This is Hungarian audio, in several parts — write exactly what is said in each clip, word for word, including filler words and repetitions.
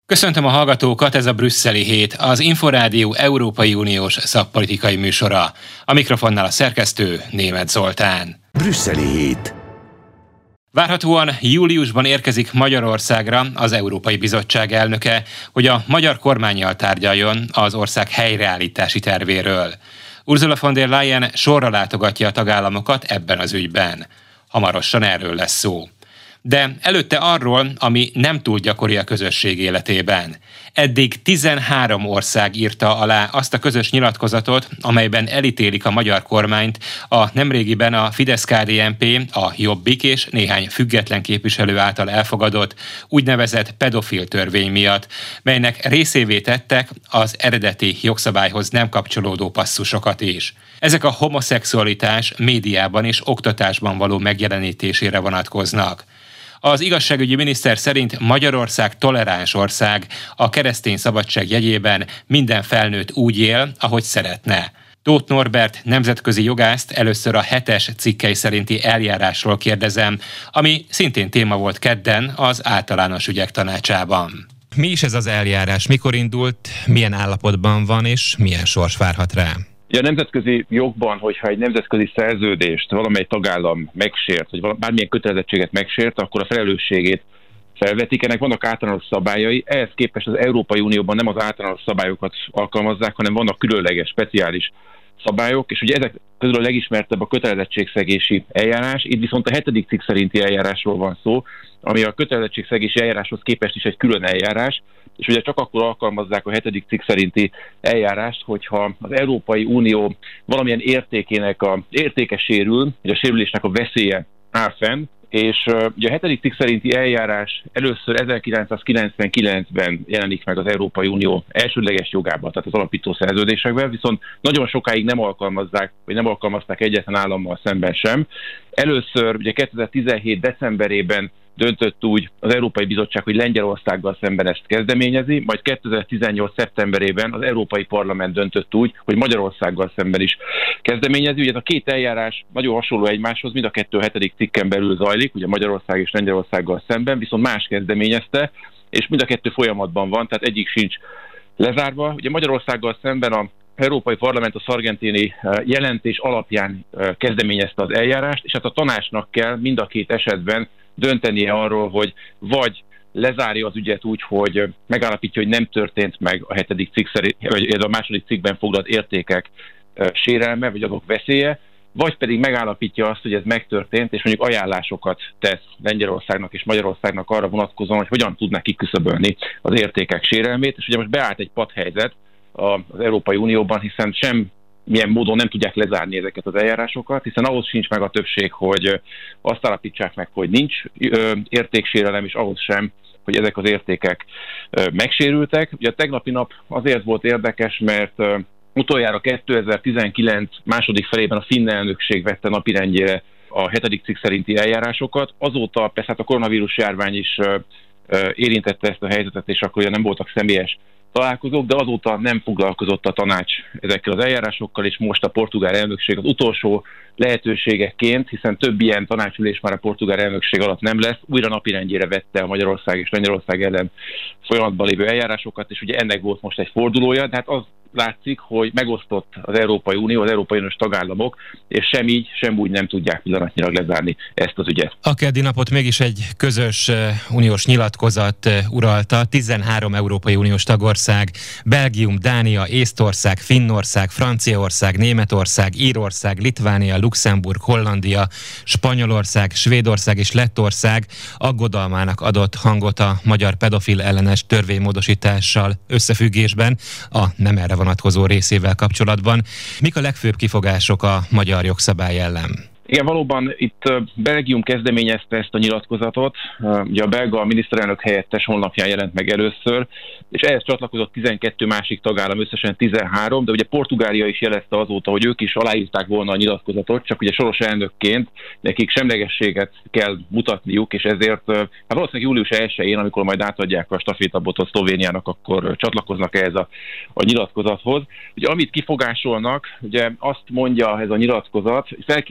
Köszöntöm a hallgatókat, ez a Brüsszeli Hét, az Inforádió Európai Uniós szakpolitikai műsora. A mikrofonnál a szerkesztő Németh Zoltán. Brüsszeli Hét. Várhatóan júliusban érkezik Magyarországra az Európai Bizottság elnöke, hogy a magyar kormánnyal tárgyaljon az ország helyreállítási tervéről. Ursula von der Leyen sorra látogatja a tagállamokat ebben az ügyben. Hamarosan erről lesz szó. De előtte arról, ami nem túl gyakori a közösség életében. Eddig tizenhárom ország írta alá azt a közös nyilatkozatot, amelyben elítélik a magyar kormányt a nemrégiben a Fidesz-ká dé en pé, a Jobbik és néhány független képviselő által elfogadott úgynevezett pedofil törvény miatt, melynek részévé tettek az eredeti jogszabályhoz nem kapcsolódó passzusokat is. Ezek a homoszexualitás médiában és oktatásban való megjelenítésére vonatkoznak. Az igazságügyi miniszter szerint Magyarország toleráns ország, a keresztény szabadság jegyében minden felnőtt úgy él, ahogy szeretne. Tóth Norbert nemzetközi jogászt először a hetes cikkely szerinti eljárásról kérdezem, ami szintén téma volt kedden az általános ügyek tanácsában. Mi is ez az eljárás? Mikor indult, milyen állapotban van és milyen sors várhat rá? Ja, a nemzetközi jogban, hogyha egy nemzetközi szerződést valamely tagállam megsért, vagy bármilyen kötelezettséget megsért, akkor a felelősségét felvetik. Ennek vannak általános szabályai, ehhez képest az Európai Unióban nem az általános szabályokat alkalmazzák, hanem vannak különleges, speciális szabályok, és ugye ezek közül a legismertebb a kötelezettségszegési eljárás, itt viszont a hetedik cikk szerinti eljárásról van szó, ami a kötelezettségszegési eljáráshoz képest is egy külön eljárás, és ugye csak akkor alkalmazzák a hetedik cikk szerinti eljárást, hogyha az Európai Unió valamilyen értékének a értéke sérül, vagy a sérülésnek a veszélye áll fenn, és uh, ugye a hetedik cikk szerinti eljárás először ezerkilencszázkilencvenkilencben jelenik meg az Európai Unió elsődleges jogában, tehát az alapító szerződésekben, viszont nagyon sokáig nem alkalmazzák, vagy nem alkalmazták egyetlen állammal szemben sem. Először ugye kétezer-tizenhét decemberében döntött úgy az Európai Bizottság, hogy Lengyelországgal szemben ezt kezdeményezi, majd kétezer-tizennyolc szeptemberében az Európai Parlament döntött úgy, hogy Magyarországgal szemben is kezdeményezi. Ugye ez a két eljárás nagyon hasonló egymáshoz, mind a kettő a hetedik cikken belül zajlik, ugye Magyarország és Lengyelországgal szemben, viszont más kezdeményezte, és mind a kettő folyamatban van, tehát egyik sincs lezárva. Ugye Magyarországgal szemben a Európai Parlament a szargentini jelentés alapján kezdeményezte az eljárást, és hát a tanácsnak kell mind a két esetben döntenie arról, hogy vagy lezárja az ügyet úgy, hogy megállapítja, hogy nem történt meg a hetedik cikk szerint, vagy a második cikkben foglalt értékek sérelme, vagy azok veszélye, vagy pedig megállapítja azt, hogy ez megtörtént, és mondjuk ajánlásokat tesz Lengyelországnak és Magyarországnak arra vonatkozóan, hogy hogyan tudnak kiküszöbölni az értékek sérelmét, és ugye most beállt egy padhelyzet az Európai Unióban, hiszen sem milyen módon nem tudják lezárni ezeket az eljárásokat, hiszen ahhoz sincs meg a többség, hogy azt állapítsák meg, hogy nincs értéksérelem, és ahhoz sem, hogy ezek az értékek megsérültek. Ugye a tegnapi nap azért volt érdekes, mert utoljára kétezer-tizenkilenc második felében a finn elnökség vette napirendjére a hetedik cikk szerinti eljárásokat. Azóta persze hát a koronavírus járvány is érintette ezt a helyzetet, és akkor ugye nem voltak személyes találkozók, de azóta nem foglalkozott a tanács ezekkel az eljárásokkal, és most a portugál elnökség az utolsó lehetőségeként, hiszen több ilyen tanácsülés már a portugál elnökség alatt nem lesz, újra napirendjére vette a Magyarország és Lengyelország ellen folyamatban lévő eljárásokat, és ugye ennek volt most egy fordulója, de hát az látszik, hogy megosztott az Európai Unió, az Európai Uniós tagállamok, és sem így, sem úgy nem tudják pillanatnyilag lezárni ezt az ügyet. A keddi napot mégis egy közös uniós nyilatkozat uralta, tizenhárom Európai Uniós tagország, Belgium, Dánia, Észtország, Finnország, Franciaország, Németország, Írország, Litvánia, Luxemburg, Hollandia, Spanyolország, Svédország és Lettország aggodalmának adott hangot a magyar pedofil ellenes törvénymódosítással összefüggésben, a nem erre vonatkozó részével kapcsolatban. Mik a legfőbb kifogások a magyar jogszabály ellen? Igen, valóban itt Belgium kezdeményezte ezt a nyilatkozatot, ugye a belga miniszterelnök helyettes honlapján jelent meg először, és ehhez csatlakozott tizenkét másik tagállam, összesen tizenhárom, de ugye Portugália is jelezte azóta, hogy ők is aláírták volna a nyilatkozatot, csak ugye soros elnökként nekik semlegességet kell mutatniuk, és ezért hát valószínűleg július elsején, amikor majd átadják a stafétabotot Szlovéniának, akkor csatlakoznak ehhez a, a nyilatkozathoz. Ugye amit kifogásolnak, ugye azt mondja ez a nyilatkozat, felkéri egyrészt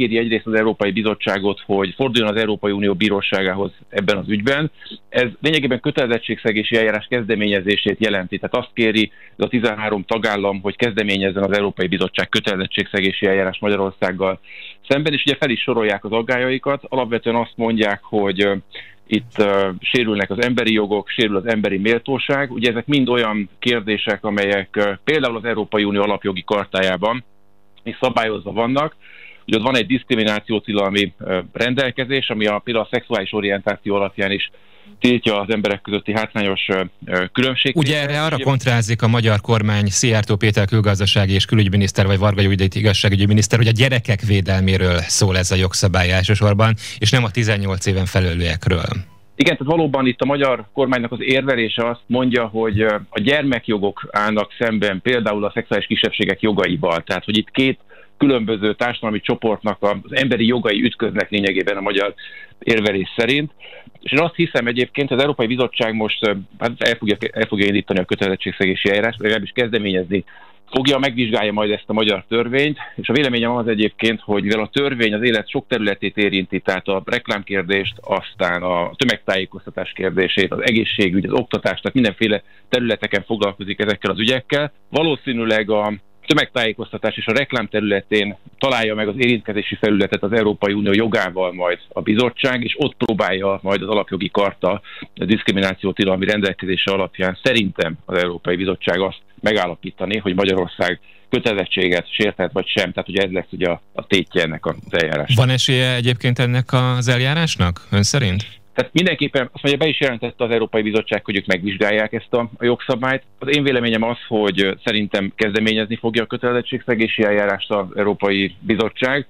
az Európai Bizottságot, hogy forduljon az Európai Unió bíróságához ebben az ügyben. Ez lényegében kötelezettségszegési eljárás kezdeményezését jelenti. Tehát azt kéri az a tizenhárom tagállam, hogy kezdeményezzen az Európai Bizottság kötelezettségszegési eljárás Magyarországgal szemben, és ugye fel is sorolják az aggályaikat. Alapvetően azt mondják, hogy itt uh, sérülnek az emberi jogok, sérül az emberi méltóság. Ugye ezek mind olyan kérdések, amelyek uh, például az Európai Unió alapjogi kartájában is szabályozva vannak. Ugye ott van egy diszkriminációtilalmi uh, rendelkezés, ami a, például a szexuális orientáció alapján is tiltja az emberek közötti hátrányos uh, különbség. Ugye erre arra kontrázik a magyar kormány, Szijjártó Péter külgazdasági és külügyminiszter, vagy Varga Judit igazságügyi miniszter, hogy a gyerekek védelméről szól ez a jogszabály elsősorban, és nem a tizennyolc éven felüliekről. Igen, tehát valóban itt a magyar kormánynak az érvelése azt mondja, hogy a gyermekjogok állnak szemben például a szexuális kisebbségek jogaival. Tehát, hogy itt két különböző társadalmi csoportnak az emberi jogai ütköznek lényegében a magyar érvelés szerint. És én azt hiszem egyébként, hogy az Európai Bizottság most hát el, fogja, el fogja indítani a kötelezettségszegési eljárást, legalábbis kezdeményezni fogja, megvizsgálja majd ezt a magyar törvényt, és a véleményem az egyébként, hogy mivel a törvény az élet sok területét érinti, tehát a reklámkérdést, aztán a tömegtájékoztatás kérdését, az egészségügy, az oktatást, tehát mindenféle területeken foglalkozik ezekkel az ügyekkel. Valószínűleg a tömegtájékoztatás és a reklám területén találja meg az érintkezési felületet az Európai Unió jogával majd a bizottság, és ott próbálja majd az alapjogi karta a diszkriminációtilalmi rendelkezése alapján szerintem az Európai Bizottság azt megállapítani, hogy Magyarország kötelezettséget sértett vagy sem, tehát ugye ez lesz ugye a, a tétje ennek az eljárásnak. Van esélye egyébként ennek az eljárásnak, ön szerint? Tehát mindenképpen azt mondja, be is jelentette az Európai Bizottság, hogy ők megvizsgálják ezt a, a jogszabályt. Az én véleményem az, hogy szerintem kezdeményezni fogja a kötelezettségszegési eljárást az Európai Bizottság,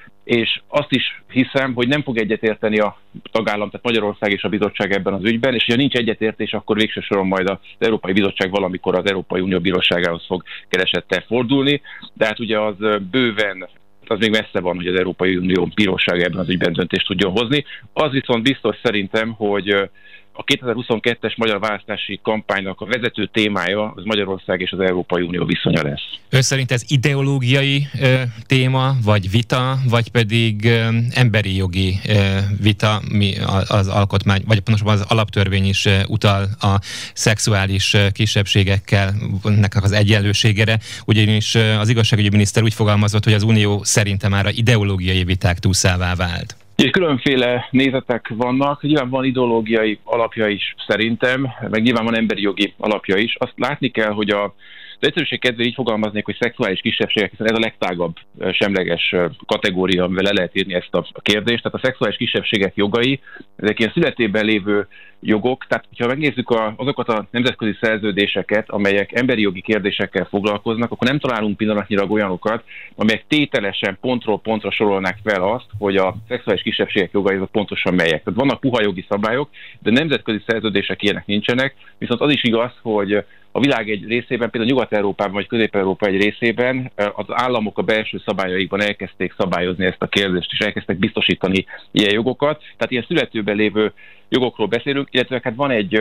és azt is hiszem, hogy nem fog egyetérteni a tagállam, tehát Magyarország és a bizottság ebben az ügyben, és ha nincs egyetértés, akkor végső soron majd az Európai Bizottság valamikor az Európai Unió bíróságához fog keresettel fordulni, de hát ugye az bőven, az még messze van, hogy az Európai Unió bírósága ebben az ügyben döntést tudjon hozni. Az viszont biztos szerintem, hogy a kétezer-huszonkettes magyar választási kampánynak a vezető témája az Magyarország és az Európai Unió viszonya lesz. Ön szerint ez ideológiai ö, téma, vagy vita, vagy pedig ö, emberi jogi ö, vita, mi az alkotmány, vagy pontosabban az alaptörvény is ö, utal a szexuális ö, kisebbségekkel nek az egyenlőségére, ugyanis ö, az igazságügyi miniszter úgy fogalmazott, hogy az Unió szerinte már a ideológiai viták túszává vált. És különféle nézetek vannak, nyilván van ideológiai alapja is szerintem, meg nyilván van emberi jogi alapja is. Azt látni kell, hogy a, az egyszerűség kedvéért így fogalmaznék, hogy szexuális kisebbségek, hiszen ez a legtágabb semleges kategória, amivel le lehet írni ezt a kérdést. Tehát a szexuális kisebbségek jogai, ezek ilyen születében lévő jogok, tehát ha megnézzük a, azokat a nemzetközi szerződéseket, amelyek emberi jogi kérdésekkel foglalkoznak, akkor nem találunk pillanatnyilag olyanokat, amelyek tételesen pontról pontra sorolnák fel azt, hogy a szexuális kisebbségek jogai azok pontosan melyek. Tehát vannak puha jogi szabályok, de nemzetközi szerződések ilyenek nincsenek, viszont az is igaz, hogy a világ egy részében, például Nyugat-Európában vagy Közép-Európa egy részében az államok a belső szabályaikban elkezdték szabályozni ezt a kérdést, és elkezdtek biztosítani ilyen jogokat. Tehát ilyen születőben lévő jogokról beszélünk, illetve hát van egy,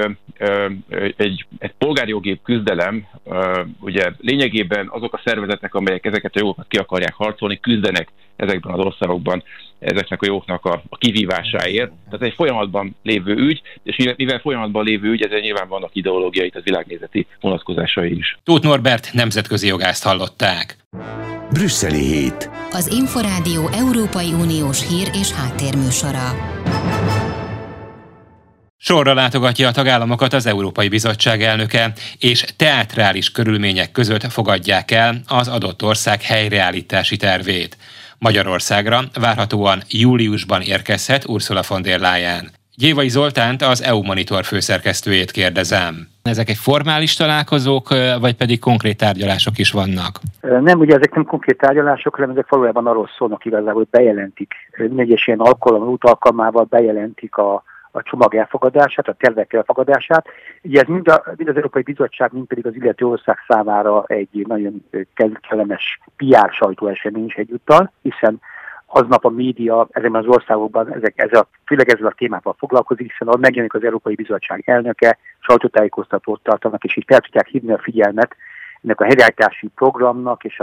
egy, egy polgárjogi küzdelem, ugye lényegében azok a szervezetek, amelyek ezeket a jogokat ki akarják harcolni, küzdenek ezekben az országokban ezeknek a jogoknak a, a kivívásáért. Tehát egy folyamatban lévő ügy, és mivel folyamatban lévő ügy, ezzel nyilván vannak ideológiai, az világnézeti vonatkozásai is. Tóth Norbert nemzetközi jogászt hallották. Brüsszeli hét. Az Inforádió Európai Uniós hír és háttérműsora. Sorra látogatja a tagállamokat az Európai Bizottság elnöke, és teátrális körülmények között fogadják el az adott ország helyreállítási tervét. Magyarországra várhatóan júliusban érkezhet Ursula von der Leyen. Gyévai Zoltánt, az é u Monitor főszerkesztőjét kérdezem. Ezek egy formális találkozók, vagy pedig konkrét tárgyalások is vannak? Nem, ugye ezek nem konkrét tárgyalások, hanem ezek valójában arról szólnak igazából, hogy bejelentik. Mindegyes ilyen alkalom, út alkalmával bejelentik a a csomag elfogadását, a tervek elfogadását. Ugye ez mind, a, mind az Európai Bizottság, mind pedig az illető ország számára egy nagyon kellemes pé er sajtóesemény is egyúttal, hiszen aznap a média ezekben az országokban ezek, ez a, főleg ezzel a témával foglalkozik, hiszen ahol megjelenik az Európai Bizottság elnöke, sajtótájékoztatót tartanak, és így fel tudják hívni a figyelmet ennek a helyreállítási programnak és a, a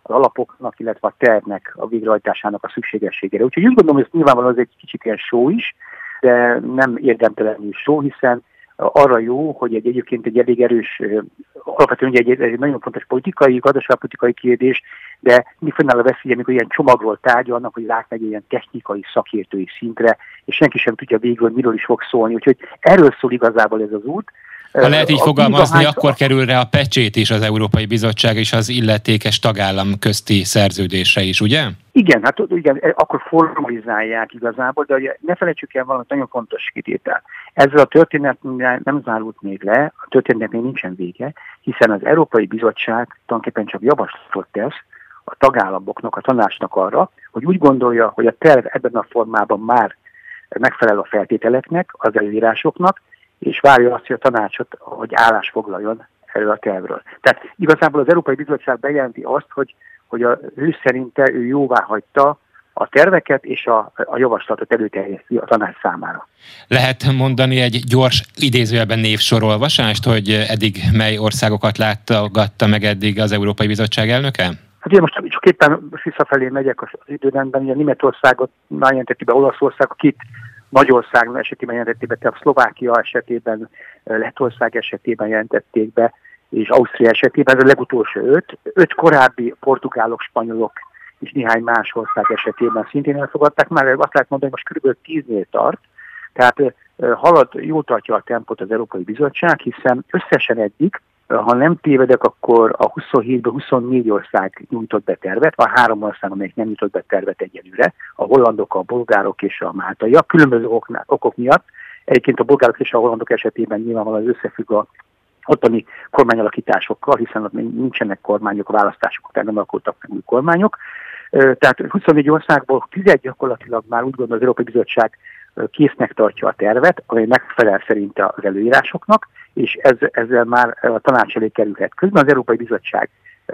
az alapoknak, illetve a tervnek a végrehajtásának a szükségességére. Úgyhogy úgy gondolom, hogy ez nyilvánvalóan az egy kicsit ilyen show is, de nem érdemtelenül show, hiszen arra jó, hogy egy egyébként egy elég erős, alapvetően egy, egy nagyon fontos politikai, gazdaságpolitikai kérdés, de mi fennáll a veszélye, amikor ilyen csomagról tárgyalnak, hogy átmegy ilyen technikai, szakértői szintre, és senki sem tudja végül, hogy miről is fog szólni. Úgyhogy erről szól igazából ez az út. Ha lehet így a fogalmazni, hány... akkor kerül rá a pecsét is az Európai Bizottság és az illetékes tagállam közti szerződésre is, ugye? Igen, hát igen, akkor formalizálják igazából, de ne felejtsük el valamit nagyon fontos kitétel. Ezzel a történetnél nem zárult még le, a történetnél nincsen vége, hiszen az Európai Bizottság tulajdonképpen csak javaslatot tesz a tagállamoknak, a tanácsnak arra, hogy úgy gondolja, hogy a terv ebben a formában már megfelel a feltételeknek, az előírásoknak, és várja azt, hogy a tanácsot, hogy állás foglaljon erről a tervről. Tehát igazából az Európai Bizottság bejelenti azt, hogy, hogy a, ő szerinte ő jóvá hagyta a terveket és a, a javaslatot előterjeszti a tanács számára. Lehet mondani egy gyors idézőjelben névsorolvasást, hogy eddig mely országokat látogatta meg eddig az Európai Bizottság elnöke? Hát ugye most csak éppen visszafelé megyek az időrendben, ugye Németországot már jelentette be, Olaszország, két Magyarország esetében jelentették be, tehát Szlovákia esetében, Lettország esetében jelentették be, és Ausztria esetében, ez a legutolsó öt. Öt korábbi portugálok, spanyolok és néhány más ország esetében szintén elfogadták. Már azt lehet mondani, hogy most kb. tíznél tart, tehát halad, jól tartja a tempót az Európai Bizottság, hiszen összesen eddig, ha nem tévedek, akkor a huszonhétből huszonnégy ország nyújtott be tervet, van három ország, amelyik nem nyújtott be tervet egyelőre, a hollandok, a bolgárok és a máltaiak, különböző oknál, okok miatt. Egyébként a bolgárok és a hollandok esetében nyilvánvalóan az összefügg a ottani kormányalakításokkal, hiszen ott nincsenek kormányok, a választások után nem alakultak meg új kormányok. Tehát huszonnégy országból tíz gyakorlatilag már úgy gondol az Európai Bizottság késznek tartja a tervet, amely megfelel szerint az előírásoknak, és ez, ezzel már a tanács elé kerülhet. Közben az Európai Bizottság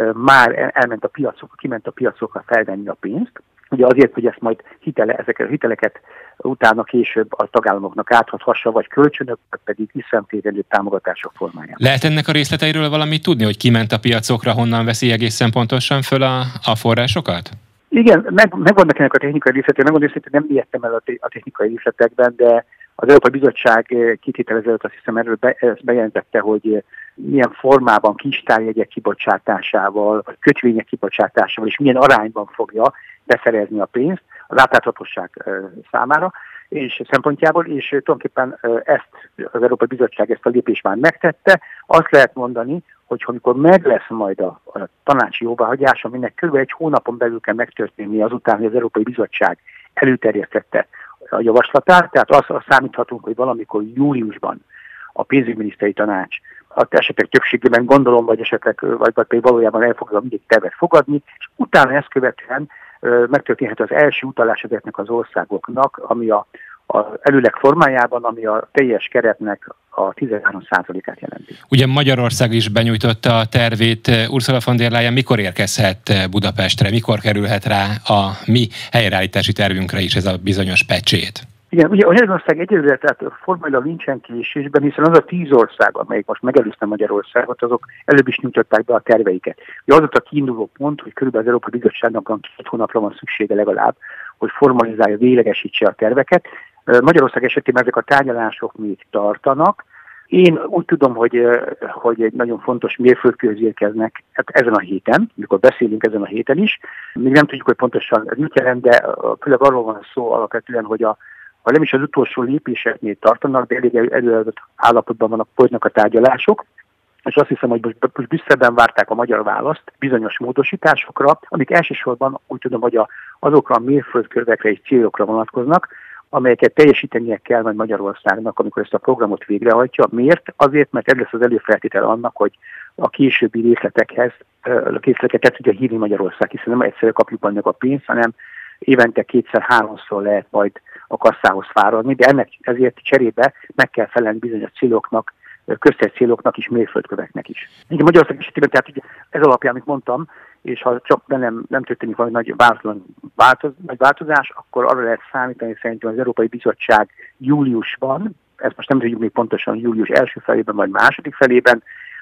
már elment a piacokra, kiment a piacokra felvenni a pénzt, ugye azért, hogy ezt majd hitele, ezeket a hiteleket utána később a tagállamoknak áthathassa, vagy kölcsönök, pedig visszatérő támogatások formájában. Lehet ennek a részleteiről valamit tudni, hogy ki ment a piacokra, honnan veszi egészen pontosan föl a, a forrásokat? Igen, meg, megvannak ennek a technikai részletei, megmondom, hogy nem ijedtem el a, te, a technikai részletekben, de az Európai Bizottság két héttel ezelőtt azt hiszem erről be, ezt bejelentette, hogy milyen formában kincstárjegyek kibocsátásával, vagy kötvények kibocsátásával, és milyen arányban fogja beszerezni a pénzt az átláthatóság számára és szempontjából, és tulajdonképpen ezt az Európai Bizottság ezt a lépést már megtette. Azt lehet mondani, hogy amikor meg lesz majd a, a tanácsi jóváhagyás, aminek kb. Egy hónapon belül kell megtörténni azután, hogy az Európai Bizottság előterjesztette a javaslatát, tehát azt számíthatunk, hogy valamikor júliusban a pénzügyminiszteri tanács esetleg többségében gondolom, vagy esetleg vagy, vagy pedig valójában el fogja mindig tervet fogadni, és utána ezt követően megtörténhet az első utalás ezeknek az országoknak, ami a, a előleg formájában, ami a teljes keretnek a tizenhárom százalékát jelenti. Ugye Magyarország is benyújtotta a tervét. Ursula von der Leyen mikor érkezhet Budapestre, mikor kerülhet rá a mi helyreállítási tervünkre is ez a bizonyos pecsét? Igen, ugye Magyarország egyelőre, tehát formailag nincsen késésben, hiszen az a tíz ország, amelyik most megelőzte Magyarországot, azok előbb is nyújtották be a terveiket. Ugye az ott a kiinduló pont, hogy körülbelül az Európai Bizottságnak van két hónapra van szüksége legalább, hogy formalizálja, véglegesítse a terveket. Magyarország esetében ezek a tárgyalások még tartanak. Én úgy tudom, hogy, hogy egy nagyon fontos mérföldkőhöz érkeznek ezen a héten, mikor beszélünk ezen a héten is. Még nem tudjuk, hogy pontosan ez mit jelent, de főleg arról van szó alapvetően, hogy a ha nem is az utolsó lépéseknél tartanak, de elég előadott állapotban vannak, folynak a tárgyalások, és azt hiszem, hogy most, most Brüsszelben várták a magyar választ bizonyos módosításokra, amik elsősorban úgy tudom, hogy a, azokra a mérföldkövekre és célokra vonatkoznak, amelyeket teljesítenie kell majd Magyarországnak, amikor ezt a programot végrehajtja. Miért? Azért, mert ez lesz az előfeltétel annak, hogy a későbbi részletekhez, a részleteket tudja hívni Magyarország, hiszen nem egyszerűen kapjuk meg a pénzt, hanem évente kétszer-háromszor lehet majd a kasszához fáradni, de ennek ezért cserébe meg kell felelni bizonyos céloknak, köztes céloknak is, mérföldköveknek is. Igen, Magyarország esetében, tehát ugye ez alapján, amit mondtam, és ha csak nem, nem történik valami nagy, változ, nagy változás, akkor arra lehet számítani szerintem az Európai Bizottság júliusban, ezt most nem tudjuk még pontosan július első felében vagy második felében,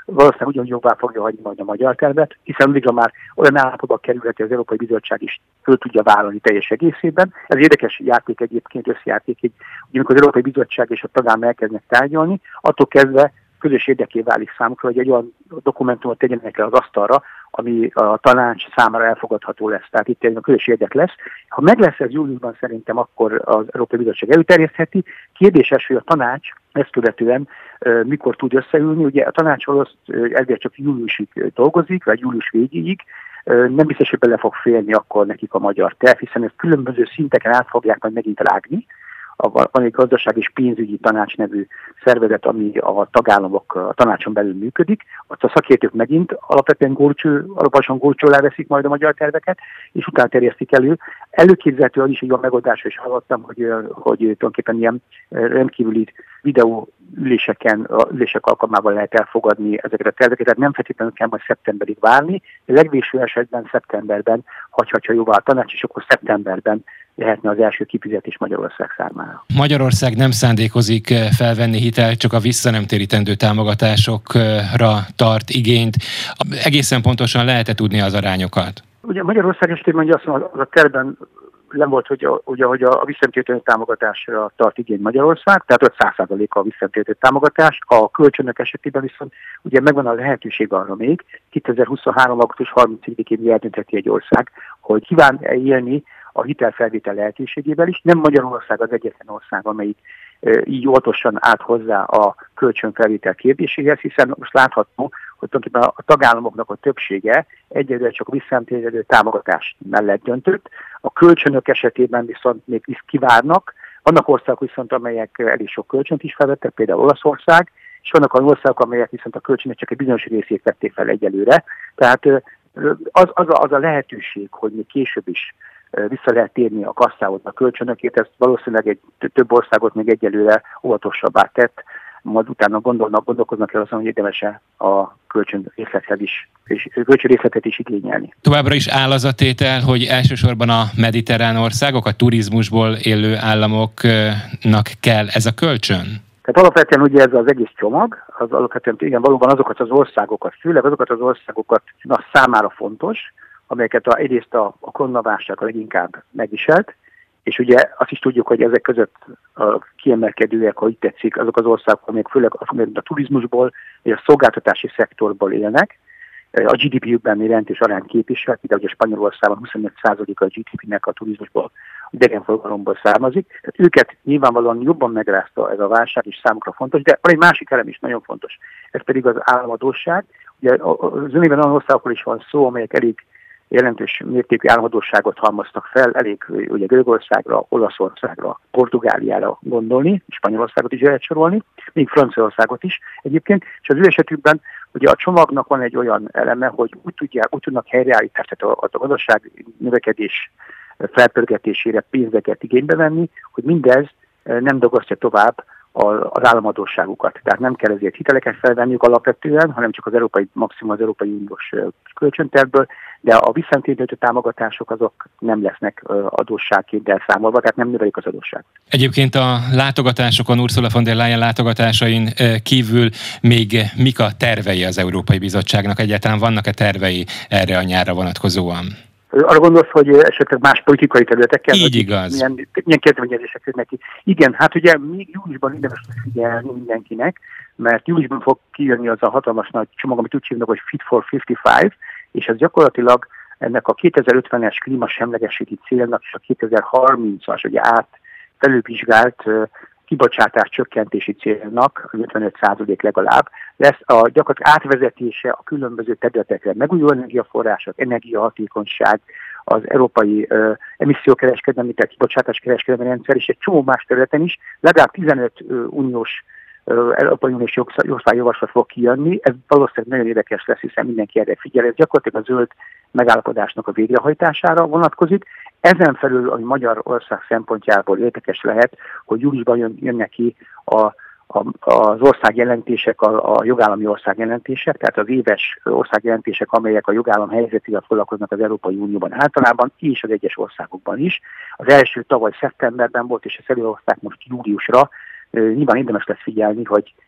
valószínűleg ugyan jóvá fogja hagyni majd a magyar tervet, hiszen addigra már olyan állapotba kerülhet, hogy az Európai Bizottság is föl tudja vállalni teljes egészében. Ez érdekes játék egyébként, összjáték, hogy amikor az Európai Bizottság és a tagállam elkezdnek tárgyalni, attól kezdve közös érdeké válik számukra, hogy egy olyan dokumentumot tegyenek el az asztalra, ami a tanács számára elfogadható lesz. Tehát itt egy közös érdek lesz. Ha meg lesz ez júliusban, szerintem akkor az Európai Bizottság előterjesztheti. Kérdéses, hogy a tanács ezt követően uh, mikor tud összeülni. Ugye a tanács valószínűleg ezért csak júliusig dolgozik, vagy július végéig. Uh, nem biztos, hogy bele fog férni akkor nekik a magyar terv, hiszen ezt különböző szinteken át fogják majd megint rágni. Van egy gazdaság és pénzügyi tanács nevű szervezet, ami a tagállamok a tanácson belül működik. Ott a szakértők megint alapvetően górcső, alaposan górcső alá veszik majd a magyar terveket, és utána terjesztik elő. Előképzelhető az is egy olyan megoldásra is hallottam, hogy, hogy tulajdonképpen ilyen rendkívüli videó üléseken, ülések alkalmával lehet elfogadni ezeket a terveket, tehát nem feltétlenül kell majd szeptemberig várni, de legvégső esetben szeptemberben hagyhatja jóvá a tanács, és akkor szeptemberben lehetne az első kifizetés Magyarország számára. Magyarország nem szándékozik felvenni hitelt, csak a visszanemtérítendő támogatásokra tart igényt. Egészen pontosan lehet-e tudni az arányokat? Ugye Magyarország esetében azt mondom, az a tervben nem volt, hogy a, ugye, hogy a visszanemtérítendő támogatásra tart igény Magyarország, tehát ott száz százalék a visszanemtérítendő támogatás. A kölcsönök esetében viszont ugye megvan a lehetőség arra még, kétezer-huszonhárom. augusztus harmincadikán eldöntheti egy ország, hogy kíván élni a hitelfelvétel lehetőségével is. Nem Magyarország az egyetlen ország, amelyik e, így óvatosan állt hozzá a kölcsönfelvétel kérdéséhez, hiszen most látható, hogy tulajdonképpen a tagállamoknak a többsége egyelőre csak a visszanemtérítendő támogatás mellett döntött. A kölcsönök esetében viszont még kivárnak. Vannak országok viszont, amelyek elég sok kölcsönt is felvettek, például Olaszország, és vannak olyan országok, amelyek viszont a kölcsönök csak egy bizonyos részét vették fel egyelőre. Tehát az, az, a, az a lehetőség, hogy még később is vissza lehet térni a kasszához a kölcsönökét, ezt valószínűleg egy több országot még egyelőre óvatosabbá tett, majd utána gondolnak, gondolkoznak el azon, hogy érdemes-e a kölcsön részletet is, és kölcsön részletet is igényelni. Továbbra is áll az a tétel, hogy elsősorban a mediterrán országok, a turizmusból élő államoknak kell ez a kölcsön? Tehát alapvetően ugye ez az egész csomag, az alapvetően igen, valóban azokat az országokat, főleg azokat az országokat na, számára fontos, amelyeket a, egyrészt a, a koronaválság a leginkább megviselt, és ugye azt is tudjuk, hogy ezek között a kiemelkedőek, ha így tetszik, azok az országok, amelyek főleg a turizmusból, vagy a szolgáltatási szektorból élnek, a gé dé pé-jükben jelentős arányt képvisel, például a Spanyolországban huszonöt százalék a gé dé pé-nek a turizmusból, idegenforgalomból származik. Tehát őket nyilvánvalóan jobban megrázta ez a válság, és számukra fontos, de van egy másik elem is nagyon fontos, ez pedig az államadósság. Ugye az önében olyan országokról is van szó, amelyek elég jelentős mértékű államadósságot halmoztak fel, elég ugye Görögországra, Olaszországra, Portugáliára gondolni, Spanyolországot is lehet sorolni, még Franciaországot is egyébként, és az ő esetükben ugye a csomagnak van egy olyan eleme, hogy úgy, tudják, úgy tudnak helyreállítani, tehát a, a gazdaság növekedés felpörgetésére pénzeket igénybe venni, hogy mindez nem dolgozja tovább az államadósságukat. Tehát nem kell ezért hiteleket felvenniük alapvetően, hanem csak az európai, maximum az Európai Uniós kölcsöntervből, de a visszatérítő támogatások azok nem lesznek adósságként elszámolva, tehát nem növelik az adósságot. Egyébként a látogatásokon, Ursula von der Leyen látogatásain kívül még mik a tervei az Európai Bizottságnak? Egyáltalán vannak-e tervei erre a nyárra vonatkozóan? Arra gondolsz, hogy esetleg más politikai területekkel? Így igaz. Milyen, milyen kezdeményezések jönnek ki? Igen, hát ugye még júliusban érdemes figyelni mindenkinek, mert júliusban fog kijönni az a hatalmas nagy csomag, amit úgy hívnak, hogy Fit for ötvenöt, és ez gyakorlatilag ennek a kétezer-ötvenes klímasemlegességi célnak és a kétezer-harmincas ugye át felülvizsgált kibocsátás csökkentési célnak, ötvenöt százalék legalább, lesz a gyakorlatilag átvezetése a különböző területekre, megújuló energiaforrások, energiahatékonyság, az európai uh, emissziókereskedelmi, tehát kibocsátáskereskedelmi rendszer, és egy csomó más területen is, legalább tizenöt uh, uniós uh, Európai Uniós jogszabályjavaslat fog kijönni. Ez valószínűleg nagyon érdekes lesz, hiszen mindenki erre figyel. Ez gyakorlatilag a zöld megállapodásnak a végrehajtásására vonatkozik. Ezen felül, ami Magyarország szempontjából érdekes lehet, hogy júliusban jön, jönnek ki a, a, az országjelentések, a, a jogállami országjelentések, tehát az éves országjelentések, amelyek a jogállam helyzetével foglalkoznak az Európai Unióban általában, és az egyes országokban is. Az első tavaly szeptemberben volt, és ezt előhozták most júliusra. Nyilván érdemes lesz figyelni, hogy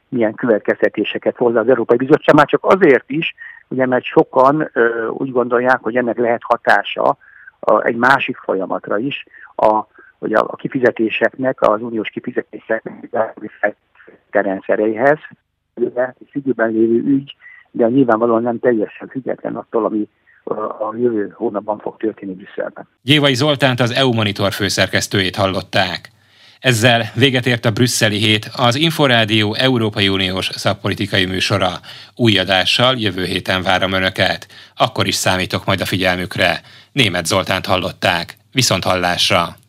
milyen következtetéseket hoz az Európai Bizottság, már csak azért is, ugye, mert sokan ö, úgy gondolják, hogy ennek lehet hatása a, egy másik folyamatra is, a, hogy a, a kifizetéseknek, az uniós kifizetéseknek a rendszereihez. Ez függőben lévő ügy, de nyilvánvalóan nem teljesen független attól, ami a jövő hónapban fog történni Brüsszelben. Gyévai Zoltánt, az é u Monitor főszerkesztőjét hallották. Ezzel véget ért a brüsszeli hét, az Inforádió Európai Uniós szakpolitikai műsora. Új adással jövő héten várom Önöket. Akkor is számítok majd a figyelmükre. Németh Zoltánt hallották. Viszont hallásra!